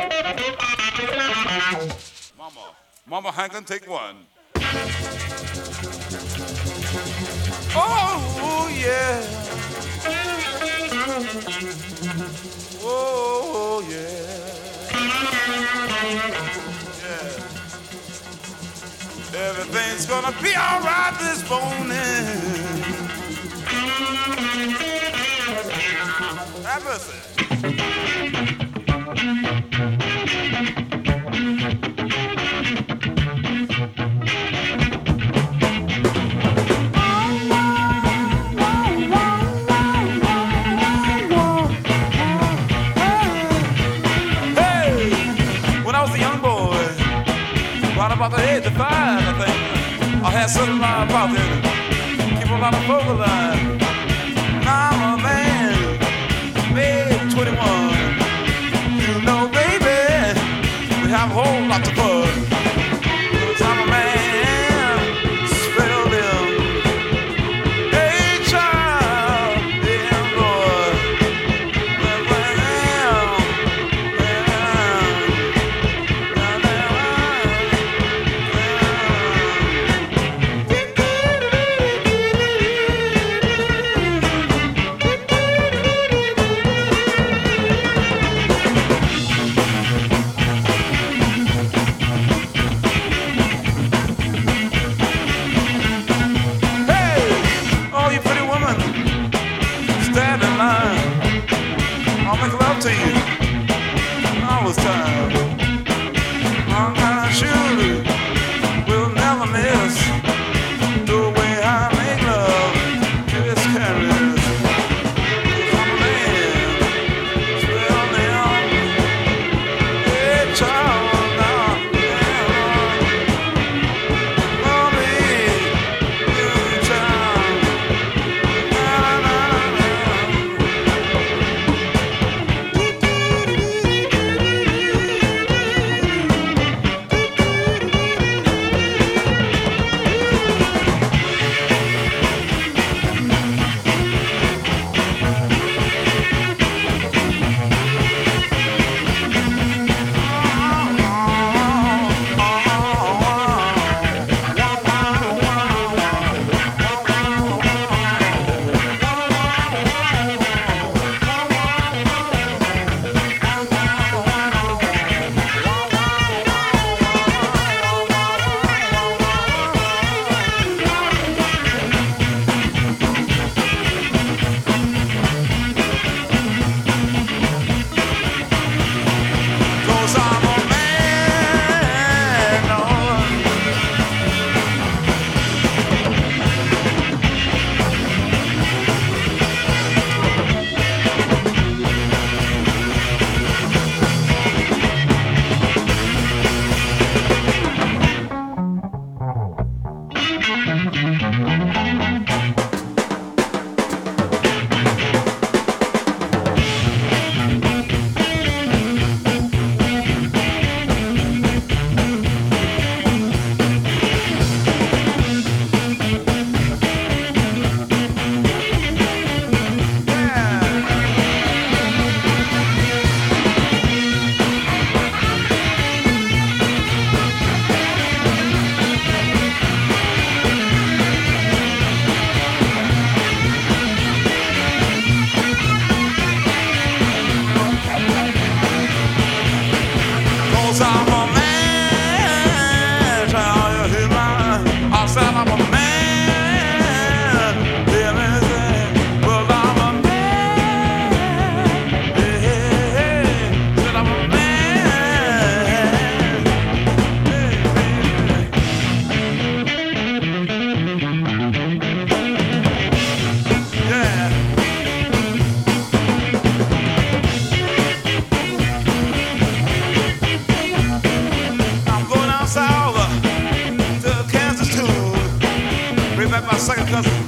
Mama Hankin, take one. Oh, yeah. Oh, yeah. Yeah. Everything's gonna be all right this morning. Have mercy. About the age of 5, I think I had something about it. Keep a lot of vocal line. Now I'm a man, maybe 21. You know, baby, we have a whole lot of fun. 'Cause I'm a man, spell them. Hey, child, damn boy. I'll make love to you all this time. I'm kind of sure we'll never miss the way I make love to this careless. 'Cause I'm a man, spell them. Hey, child, now, love me, you child. Second cousin.